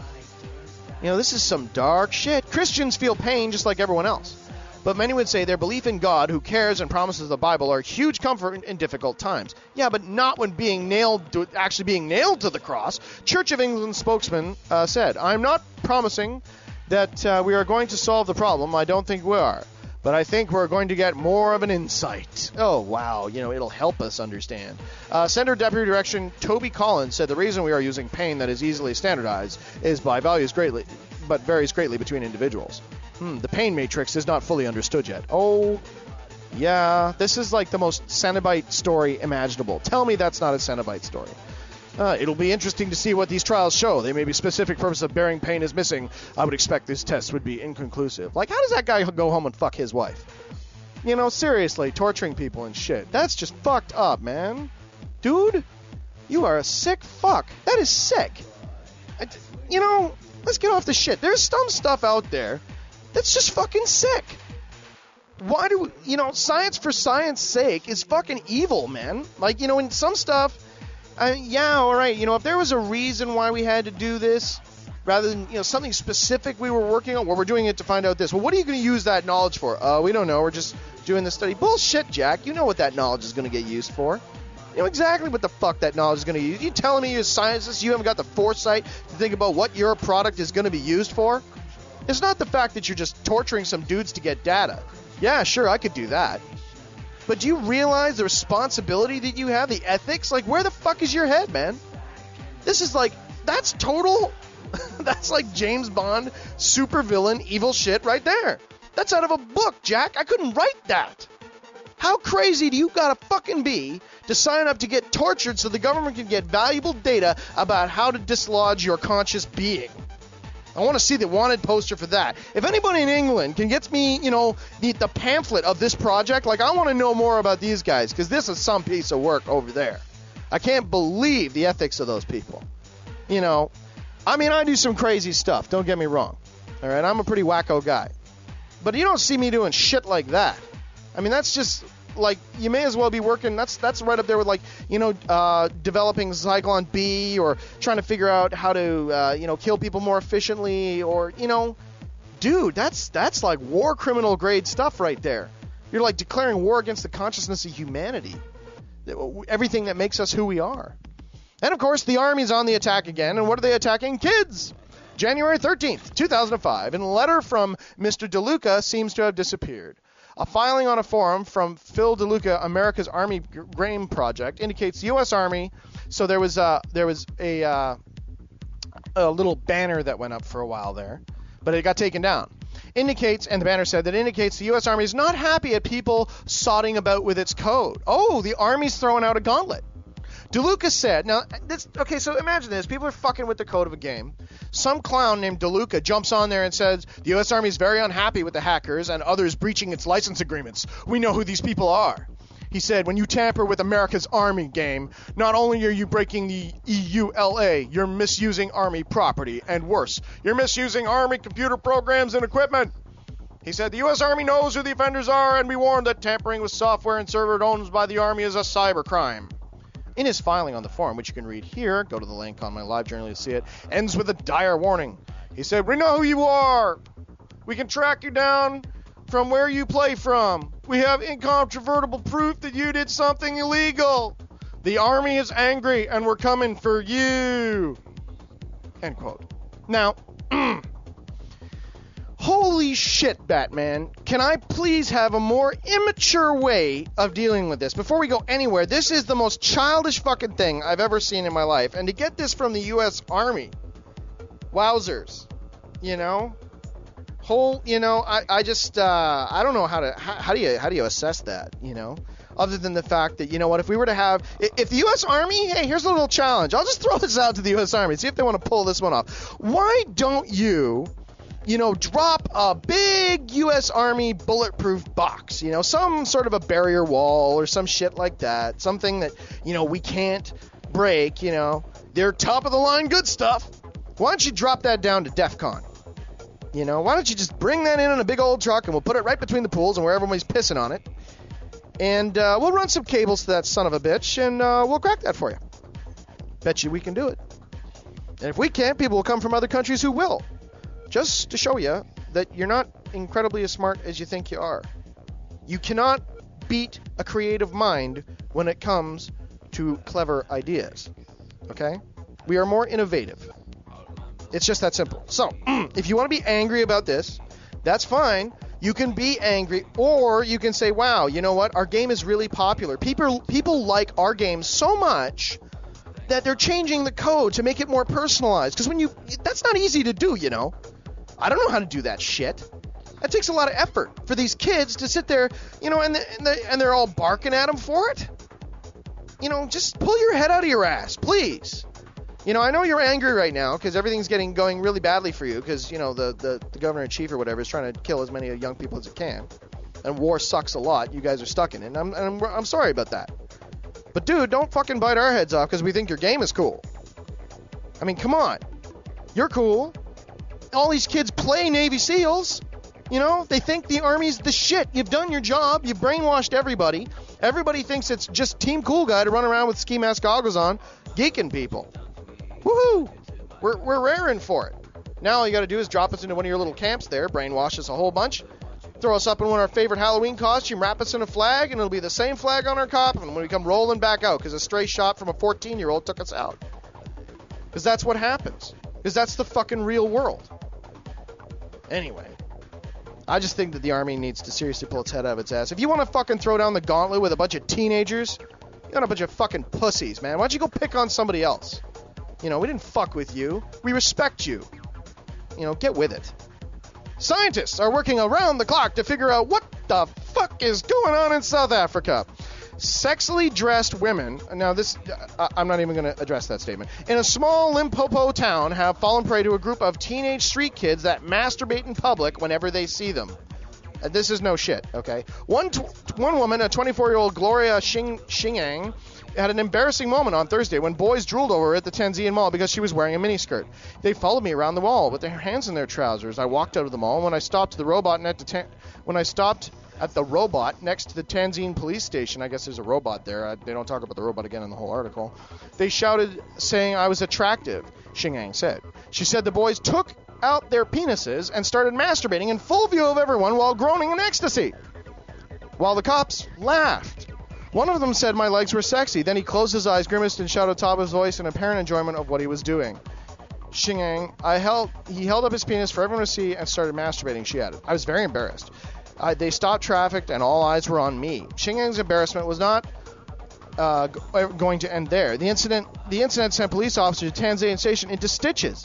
You know, this is some dark shit. Christians feel pain just like everyone else. But many would say their belief in God, who cares and promises the Bible, are a huge comfort in, in difficult times. Yeah, but not when being nailed to, actually being nailed to the cross. Church of England spokesman uh, said, I'm not promising that uh, we are going to solve the problem. I don't think we are. But I think we're going to get more of an insight. Oh, wow. You know, it'll help us understand. Uh, Center Deputy Director Toby Collins said the reason we are using pain that is easily standardized is by values greatly, but varies greatly between individuals. Hmm, the pain matrix is not fully understood yet. Oh, yeah. This is like the most Cenobite story imaginable. Tell me that's not a Cenobite story. Uh, it'll be interesting to see what these trials show. They may be specific purpose of bearing pain is missing. I would expect this test would be inconclusive. Like, how does that guy go home and fuck his wife? You know, seriously, torturing people and shit. That's just fucked up, man. Dude, you are a sick fuck. That is sick. I, you know, let's get off the shit. There's some stuff out there that's just fucking sick. Why do, you know, science for science sake is fucking evil, man. Like, you know, in some stuff... Uh, yeah, all right. You know, if there was a reason why we had to do this, rather than, you know, something specific we were working on, well, we're doing it to find out this. Well, what are you going to use that knowledge for? Uh, we don't know. We're just doing this study. Bullshit, Jack. You know what that knowledge is going to get used for. You know exactly what the fuck that knowledge is going to use. You telling me, you scientists, you haven't got the foresight to think about what your product is going to be used for? It's not the fact that you're just torturing some dudes to get data. Yeah, sure, I could do that. But do you realize the responsibility that you have, the ethics? Like, where the fuck is your head, man? This is like, that's total, that's like James Bond, supervillain, evil shit right there. That's out of a book, Jack. I couldn't write that. How crazy do you gotta fucking be to sign up to get tortured so the government can get valuable data about how to dislodge your conscious being? I want to see the wanted poster for that. If anybody in England can get me, you know, the, the pamphlet of this project, like, I want to know more about these guys, because this is some piece of work over there. I can't believe the ethics of those people. You know, I mean, I do some crazy stuff, don't get me wrong. All right, I'm a pretty wacko guy. But you don't see me doing shit like that. I mean, that's just, like, you may as well be working, that's that's right up there with, like, you know, uh, developing Zyklon B, or trying to figure out how to, uh, you know, kill people more efficiently, or, you know, dude, that's that's like war criminal grade stuff right there. You're like declaring war against the consciousness of humanity, everything that makes us who we are. And of course, the Army's on the attack again, and what are they attacking? Kids! January thirteenth, two thousand five, and a letter from Mister DeLuca seems to have disappeared. A filing on a forum from Phil DeLuca, America's Army Grain Project, indicates the U S Army. So there was uh, there was a uh, a little banner that went up for a while there, but it got taken down. indicates, and the banner said, that indicates the U S Army is not happy at people sodding about with its code. Oh, the Army's throwing out a gauntlet. DeLuca said, now, this, okay, so imagine this. People are fucking with the code of a game. Some clown named DeLuca jumps on there and says, the U S Army is very unhappy with the hackers and others breaching its license agreements. We know who these people are. He said, when you tamper with America's Army game, not only are you breaking the E U L A, you're misusing Army property, and worse, you're misusing Army computer programs and equipment. He said, the U S Army knows who the offenders are, and we warn that tampering with software and server owned by the Army is a cybercrime. In his filing on the forum, which you can read here, go to the link on my live journal to see it, ends with a dire warning. He said, we know who you are. We can track you down from where you play from. We have incontrovertible proof that you did something illegal. The Army is angry, and we're coming for you. End quote. Now, holy shit, Batman. Can I please have a more immature way of dealing with this? Before we go anywhere, this is the most childish fucking thing I've ever seen in my life. And to get this from the U S Army, wowzers, you know? Whole, you know, I, I just, uh, I don't know how to, how, how do you, how do you assess that, you know? Other than the fact that, you know what, if we were to have, if the U S Army, hey, here's a little challenge. I'll just throw this out to the U S Army, see if they want to pull this one off. Why don't you, you know, drop a big U S Army bulletproof box, you know, some sort of a barrier wall or some shit like that, something that, you know, we can't break, you know, they're top of the line good stuff. Why don't you drop that down to DEFCON? You know, why don't you just bring that in on a big old truck and we'll put it right between the pools and where everybody's pissing on it. And uh, we'll run some cables to that son of a bitch and uh, we'll crack that for you. Bet you we can do it. And if we can't, people will come from other countries who will. Just to show you that you're not incredibly as smart as you think you are. You cannot beat a creative mind when it comes to clever ideas. Okay? We are more innovative. It's just that simple. So, if you want to be angry about this, that's fine. You can be angry, or you can say, wow, you know what? Our game is really popular. People people like our game so much that they're changing the code to make it more personalized. Because when you, that's not easy to do, you know. I don't know how to do that shit. That takes a lot of effort for these kids to sit there, you know, and, the, and, the, and they're all barking at them for it. You know, just pull your head out of your ass, please. You know, I know you're angry right now because everything's getting going really badly for you because, you know, the, the, the governor-in-chief or whatever is trying to kill as many young people as it can. And war sucks a lot. You guys are stuck in it. And I'm, and I'm, I'm sorry about that. But, dude, don't fucking bite our heads off because we think your game is cool. I mean, come on. You're cool. All these kids play Navy SEALs. You know, they think the Army's the shit. You've done your job. You've brainwashed everybody. Everybody thinks it's just Team Cool Guy to run around with ski mask goggles on, geeking people. Woohoo! We're, we're raring for it. Now all you got to do is drop us into one of your little camps there, brainwash us a whole bunch, throw us up in one of our favorite Halloween costumes, wrap us in a flag, and it'll be the same flag on our cop and when we come rolling back out because a stray shot from a fourteen-year-old took us out. Because that's what happens. Because that's the fucking real world. Anyway, I just think that the Army needs to seriously pull its head out of its ass. If you want to fucking throw down the gauntlet with a bunch of teenagers, you got a bunch of fucking pussies, man. Why don't you go pick on somebody else? You know, we didn't fuck with you. We respect you. You know, get with it. Scientists are working around the clock to figure out what the fuck is going on in South Africa. Sexily dressed women, now this, uh, I'm not even going to address that statement, in a small Limpopo town have fallen prey to a group of teenage street kids that masturbate in public whenever they see them. Uh, this is no shit, okay? One tw- one woman, a twenty-four-year-old Gloria Xing- Xingang, had an embarrassing moment on Thursday when boys drooled over her at the Tanzania Mall because she was wearing a miniskirt. They followed me around the mall with their hands in their trousers. I walked out of the mall, and when I stopped to the robot next to ta- when I stopped at the robot next to the Tanzania police station, I guess there's a robot there. I, they don't talk about the robot again in the whole article. They shouted, saying I was attractive, Xingang said. She said the boys took out their penises and started masturbating in full view of everyone while groaning in ecstasy, while the cops laughed. One of them said my legs were sexy. Then he closed his eyes, grimaced, and shouted top of his voice in apparent enjoyment of what he was doing. Xingang, I held, he held up his penis for everyone to see and started masturbating, she added. I was very embarrassed. Uh, they stopped traffic and all eyes were on me. Xingyang's embarrassment was not uh, g- going to end there. The incident, the incident sent police officers at Tanzania Station into stitches.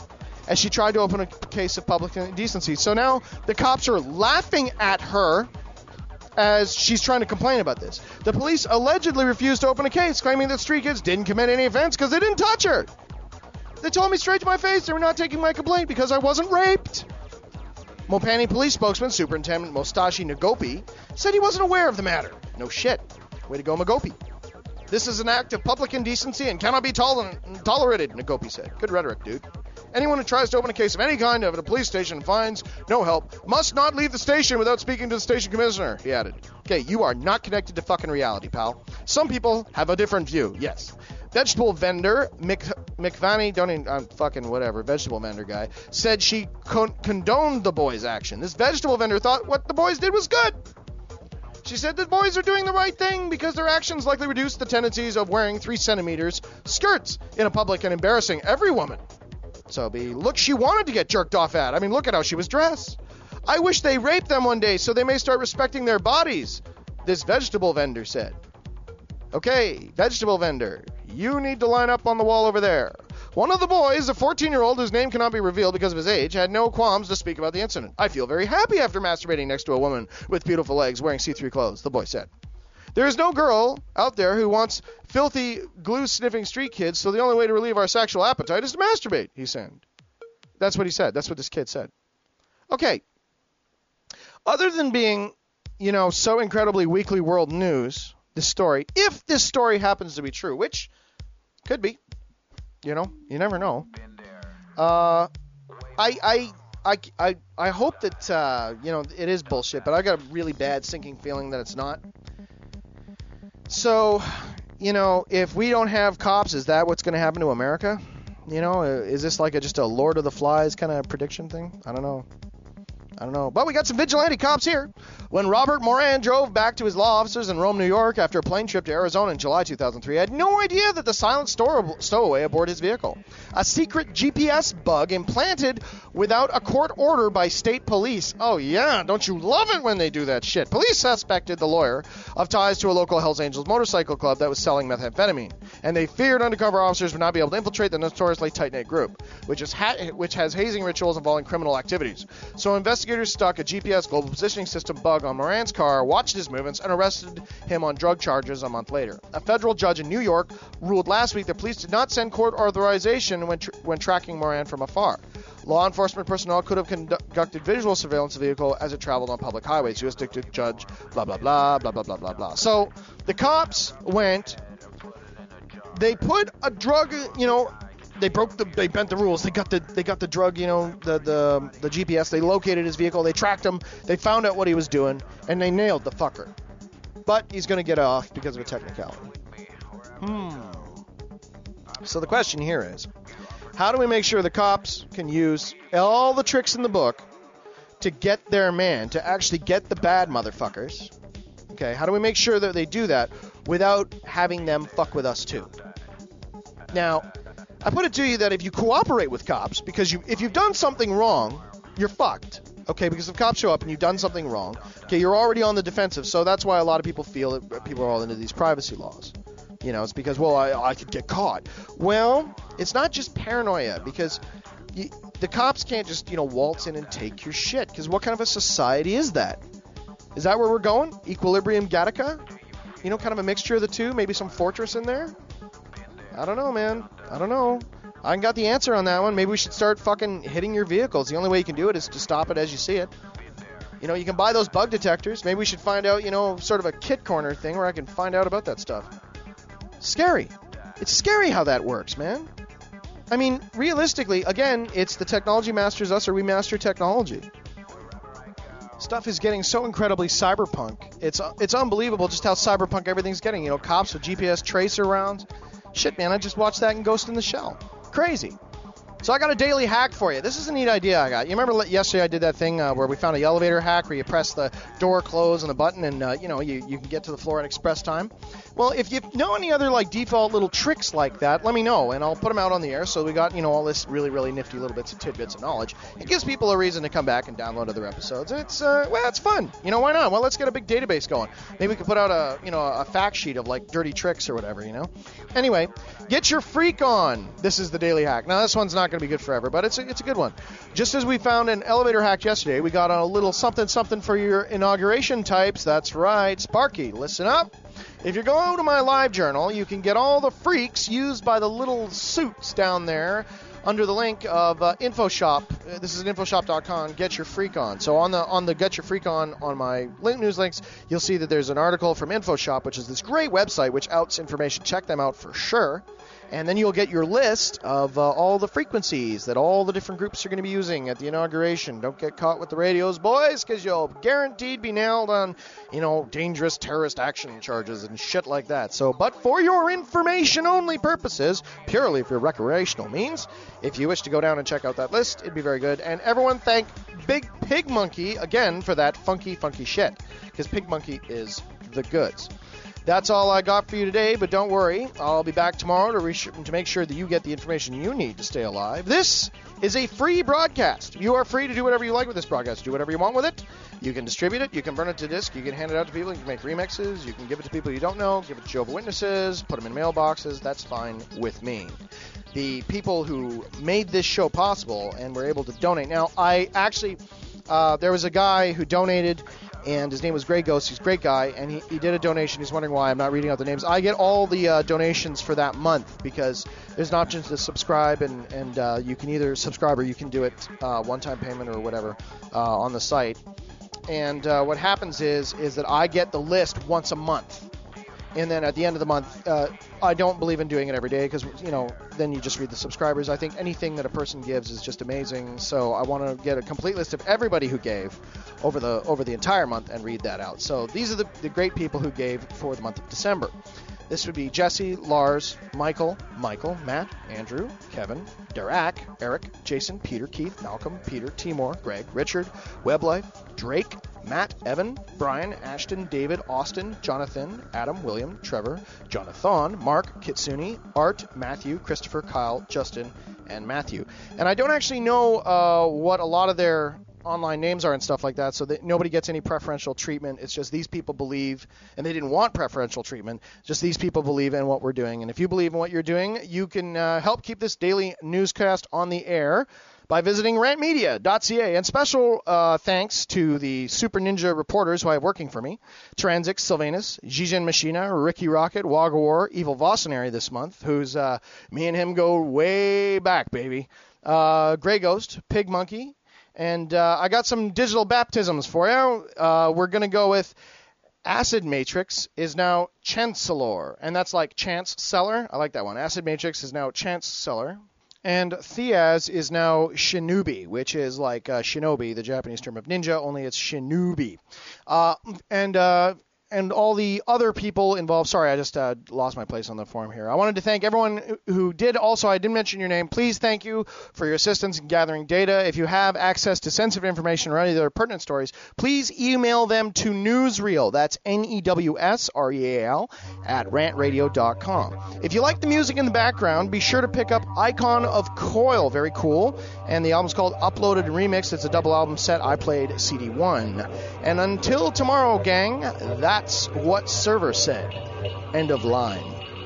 as she tried to open a case of public indecency. So now the cops are laughing at her as she's trying to complain about this. The police allegedly refused to open a case, claiming that street kids didn't commit any offense because they didn't touch her. They told me straight to my face they were not taking my complaint because I wasn't raped. Mopani police spokesman, Superintendent Mostashi Nagopi, said he wasn't aware of the matter. No shit. Way to go, Nagopi. This is an act of public indecency and cannot be tol- tolerated, Nagopi said. Good rhetoric, dude. Anyone who tries to open a case of any kind at a police station and finds no help must not leave the station without speaking to the station commissioner, he added. Okay, you are not connected to fucking reality, pal. Some people have a different view, yes. Vegetable vendor Mick, McVanney, don't even, I'm fucking whatever, vegetable vendor guy, said she con- condoned the boys' action. This vegetable vendor thought what the boys did was good. She said the boys are doing the right thing because their actions likely reduce the tendencies of wearing three centimeters skirts in a public and embarrassing every woman. So be look she wanted to get jerked off at. I mean, look at how she was dressed. I wish they raped them one day so they may start respecting their bodies, this vegetable vendor said. Okay, vegetable vendor, you need to line up on the wall over there. One of the boys, a fourteen-year-old whose name cannot be revealed because of his age, had no qualms to speak about the incident. I feel very happy after masturbating next to a woman with beautiful legs wearing see-through clothes, the boy said. There is no girl out there who wants filthy, glue-sniffing street kids, so the only way to relieve our sexual appetite is to masturbate, he said. That's what he said. That's what this kid said. Okay. Other than being, you know, so incredibly weekly world news, this story, if this story happens to be true, which could be, you know, you never know. Uh, I, I, I, I, I hope that, uh, you know, it is bullshit, but I got a really bad sinking feeling that it's not. So, you know, if we don't have cops, is that what's going to happen to America? You know, is this like a, just a Lord of the Flies kind of prediction thing? I don't know. I don't know. But we got some vigilante cops here. When Robert Moran drove back to his law offices in Rome, New York, after a plane trip to Arizona in July two thousand three, he had no idea that the silent store- stowaway aboard his vehicle, a secret G P S bug implanted without a court order by state police. Oh, yeah, don't you love it when they do that shit? Police suspected the lawyer of ties to a local Hells Angels motorcycle club that was selling methamphetamine, and they feared undercover officers would not be able to infiltrate the notoriously tight-knit group, which, is ha- which has hazing rituals involving criminal activities. So investigators stuck a G P S global positioning system bug on Moran's car, watched his movements, and arrested him on drug charges a month later. A federal judge in New York ruled last week that police did not send court authorization when, tr- when tracking Moran from afar. Law enforcement personnel could have conducted visual surveillance of the vehicle as it traveled on public highways. U S District Judge, blah, blah, blah, blah, blah, blah, blah, blah. So the cops went, they put a drug, you know, They broke the, they bent the rules. They got the, they got the drug, you know, the, the, the G P S. They located his vehicle. They tracked him. They found out what he was doing, and they nailed the fucker. But he's going to get off because of a technicality. Hmm. So the question here is, how do we make sure the cops can use all the tricks in the book to get their man, to actually get the bad motherfuckers? Okay, how do we make sure that they do that without having them fuck with us too? Now, I put it to you that if you cooperate with cops, because you, if you've done something wrong, you're fucked. Okay, because if cops show up and you've done something wrong, okay, you're already on the defensive. So that's why a lot of people feel that people are all into these privacy laws. You know, it's because, well, I, I could get caught. Well, it's not just paranoia, because you, the cops can't just, you know, waltz in and take your shit. Because what kind of a society is that? Is that where we're going? Equilibrium Gattaca? You know, kind of a mixture of the two? Maybe some fortress in there? I don't know, man. I don't know. I ain't got the answer on that one. Maybe we should start fucking hitting your vehicles. The only way you can do it is to stop it as you see it. You know, you can buy those bug detectors. Maybe we should find out, you know, sort of a kit corner thing where I can find out about that stuff. Scary. It's scary how that works, man. I mean, realistically, again, it's the technology masters us or we master technology. Stuff is getting so incredibly cyberpunk. It's it's unbelievable just how cyberpunk everything's getting. You know, cops with G P S tracer rounds. Shit, man, I just watched that in Ghost in the Shell. Crazy. So I got a daily hack for you. This is a neat idea I got. You remember yesterday I did that thing uh, where we found a elevator hack where you press the door close and the button and, uh, you know, you, you can get to the floor in express time? Well, if you know any other, like, default little tricks like that, let me know, and I'll put them out on the air. So we got, you know, all this really, really nifty little bits of tidbits of knowledge. It gives people a reason to come back and download other episodes. It's, uh, well, it's fun. You know, why not? Well, let's get a big database going. Maybe we could put out a, you know, a fact sheet of, like, dirty tricks or whatever, you know? Anyway, get your freak on. This is the daily hack. Now, this one's not going to be good forever, but it's a, it's a good one. Just as we found an elevator hack yesterday, we got a little something something for your inauguration types. That's right, Sparky. Listen up. If you go to my live journal, you can get all the freaks used by the little suits down there under the link of uh, InfoShop. Uh, this is InfoShop dot com. Get your freak on. So on the on the Get Your Freak on on my link news links, you'll see that there's an article from InfoShop, which is this great website which outs information. Check them out for sure. And then you'll get your list of uh, all the frequencies that all the different groups are going to be using at the inauguration. Don't get caught with the radios, boys, because you'll guaranteed be nailed on, you know, dangerous terrorist action charges and shit like that. So, but for your information-only purposes, purely for recreational means, if you wish to go down and check out that list, it'd be very good. And everyone thank Big Pig Monkey, again, for that funky, funky shit, because Pig Monkey is the goods. That's all I got for you today, but don't worry. I'll be back tomorrow to, re- to make sure that you get the information you need to stay alive. This is a free broadcast. You are free to do whatever you like with this broadcast. Do whatever you want with it. You can distribute it. You can burn it to disk. You can hand it out to people. You can make remixes. You can give it to people you don't know. Give it to Jehovah's Witnesses. Put them in mailboxes. That's fine with me. The people who made this show possible and were able to donate. Now, I actually, uh, there was a guy who donated, and his name was Grey Ghost. He's a great guy, and he, he did a donation. He's wondering why I'm not reading out the names. I get all the uh, donations for that month because there's an option to subscribe, and, and uh, you can either subscribe or you can do it uh, one-time payment or whatever uh, on the site. And uh, what happens is is that I get the list once a month. And then at the end of the month, uh, I don't believe in doing it every day because, you know, then you just read the subscribers. I think anything that a person gives is just amazing. So I want to get a complete list of everybody who gave over the over the entire month and read that out. So these are the, the great people who gave for the month of December. This would be Jesse, Lars, Michael, Michael, Matt, Andrew, Kevin, Derek, Eric, Jason, Peter, Keith, Malcolm, Peter, Timor, Greg, Richard, Weblife, Drake, Matt, Evan, Brian, Ashton, David, Austin, Jonathan, Adam, William, Trevor, Jonathan, Mark, Kitsune, Art, Matthew, Christopher, Kyle, Justin, and Matthew. And I don't actually know uh, what a lot of their online names are and stuff like that, so that nobody gets any preferential treatment. It's just these people believe, and they didn't want preferential treatment, just these people believe in what we're doing. And if you believe in what you're doing, you can uh, help keep this daily newscast on the air by visiting rant media dot c a. And special uh, thanks to the Super Ninja reporters who I have working for me: Transix, Sylvanus, Jijin Machina, Ricky Rocket, Wagga War, Evil Vossonary this month, who's uh, me and him go way back, baby. Uh, Grey Ghost, Pig Monkey, and uh, I got some digital baptisms for you. Uh, we're going to go with Acid Matrix is now Chancellor, and that's like Chance Seller. I like that one. Acid Matrix is now Chance Seller. And Thiaz is now Shinobi, which is like uh, Shinobi, the Japanese term of ninja, only it's Shinobi. Uh, and uh, and all the other people involved. Sorry, I just uh, lost my place on the forum here. I wanted to thank everyone who did. Also, I didn't mention your name. Please thank you for your assistance in gathering data. If you have access to sensitive information or any other pertinent stories, please email them to Newsreel. That's N E W S R E A L at rant radio dot com. If you like the music in the background, be sure to pick up Icon of Coil. Very cool. And the album's called Uploaded and Remixed. It's a double album set. I played C D one. And until tomorrow, gang, that's what Server said. End of line.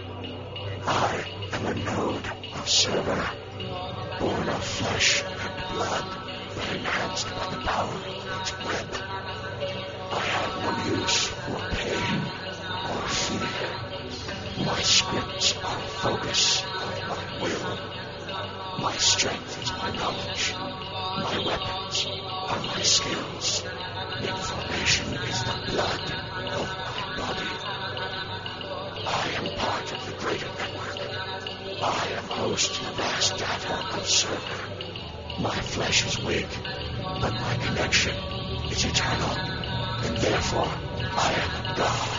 I am a node of Server, born of flesh and blood, but enhanced by the power of its web. I have no use for pain or fear. My scripts are focus of my will. My strength is my knowledge. My weapons are my skills. Information is the blood of my body. I am part of the greater network. I am host to the vast data of Server. My flesh is weak, but my connection is eternal, and therefore I am God.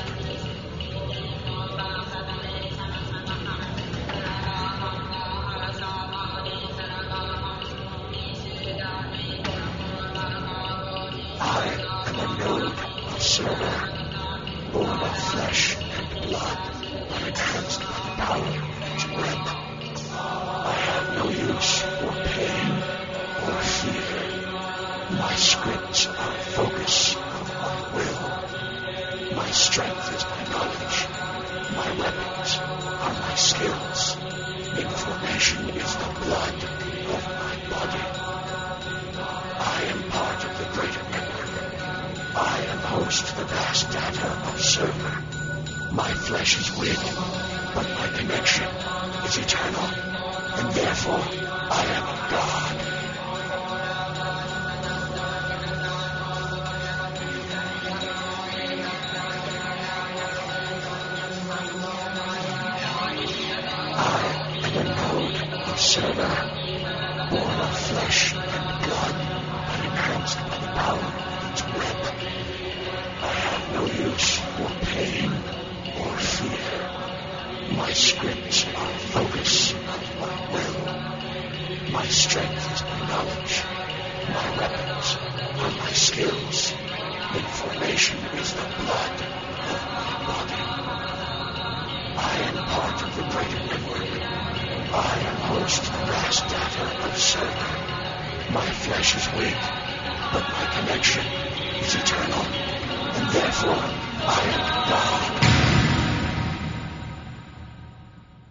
I am a node of Server, born of flesh and blood, but enhanced by the power of its web. I have no use for pain or fear. My scripts are focus of my will. My strength connection is eternal, and therefore I am God. I am a node of Cerberus, born of flesh and blood, and enhanced by the power of its web. I have no use for pain or fear. My scripts are focus of my will. My strength is my knowledge. My weapons are my skills. Information is the blood of my body. I am part of the greater network. I am host to the vast data of Cerber. My flesh is weak, but my connection is eternal, and therefore